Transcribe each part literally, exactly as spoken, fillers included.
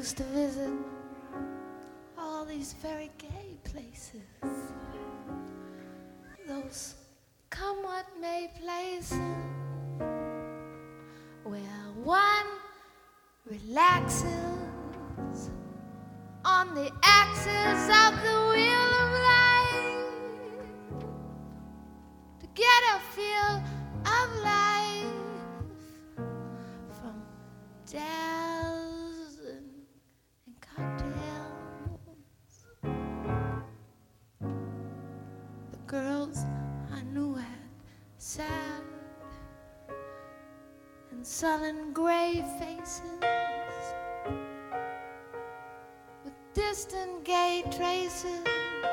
used to visit all these very gay places, those come what may places where one relaxes on the axis of the wheel of life to get a feel of life from jazz and, and cocktails. The girls I knew had sad and sullen gray faces with distant gay traces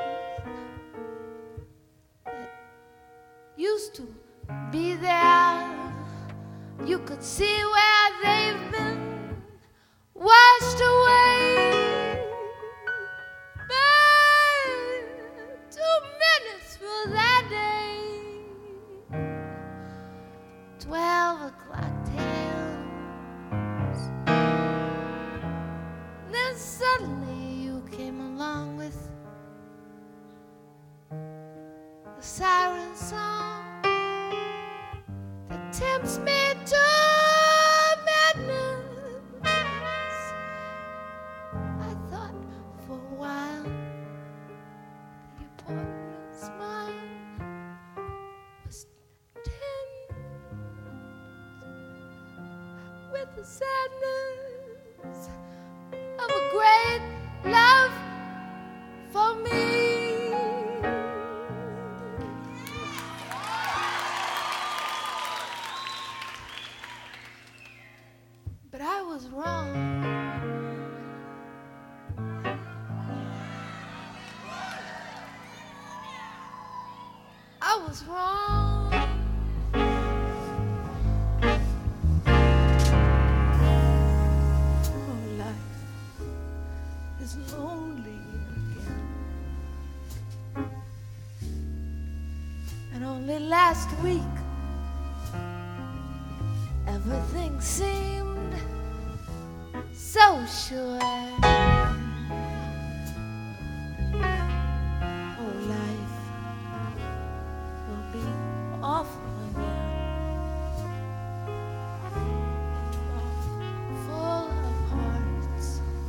that used to be there. You could see where they've been washed away. But two minutes for that day, twelve o'clock tales. Then suddenly you came along with the siren song that tempts me to madness. I thought for a while that your poignant smile was tinged with the sadness of a great love for me. But I was wrong. I was wrong. Oh, life is lonely again. And only last week everything seemed so sure. Oh, life will be awful again, full of hearts.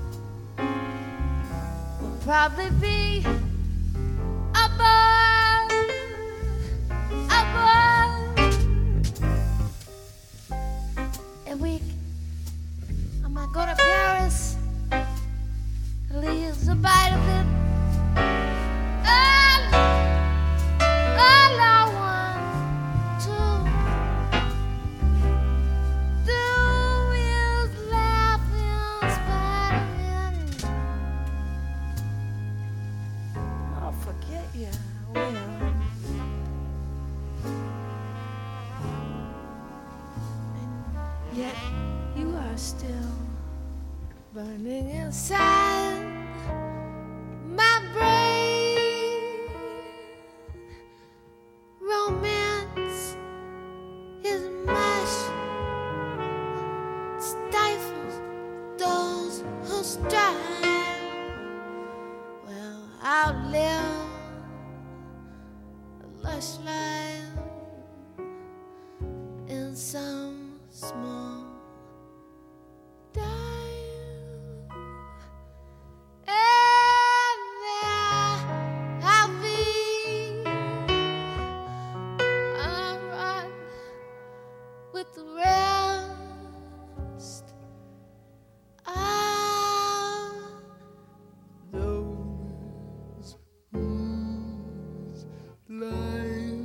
Will probably be a buzz, a buzz. A week I might go to Paris, leaves a bite of it. All, all I want to do is laugh in spite of it. I'll forget you, I will. And yet you are still burning inside my brain. Romance is mush, stifles those who strive. Well, I'll live a lush life in some small time. And there I'll be. I'll run with the rest of those whose lives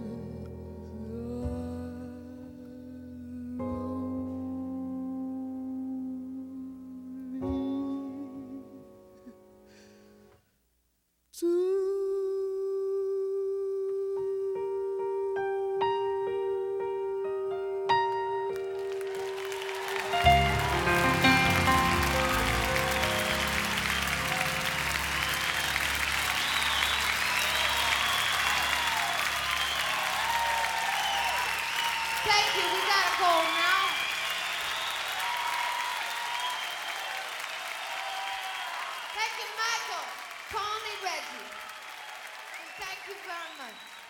Thank you. We gotta go now. Thank you, Michael. Call me Reggie. And thank you very much.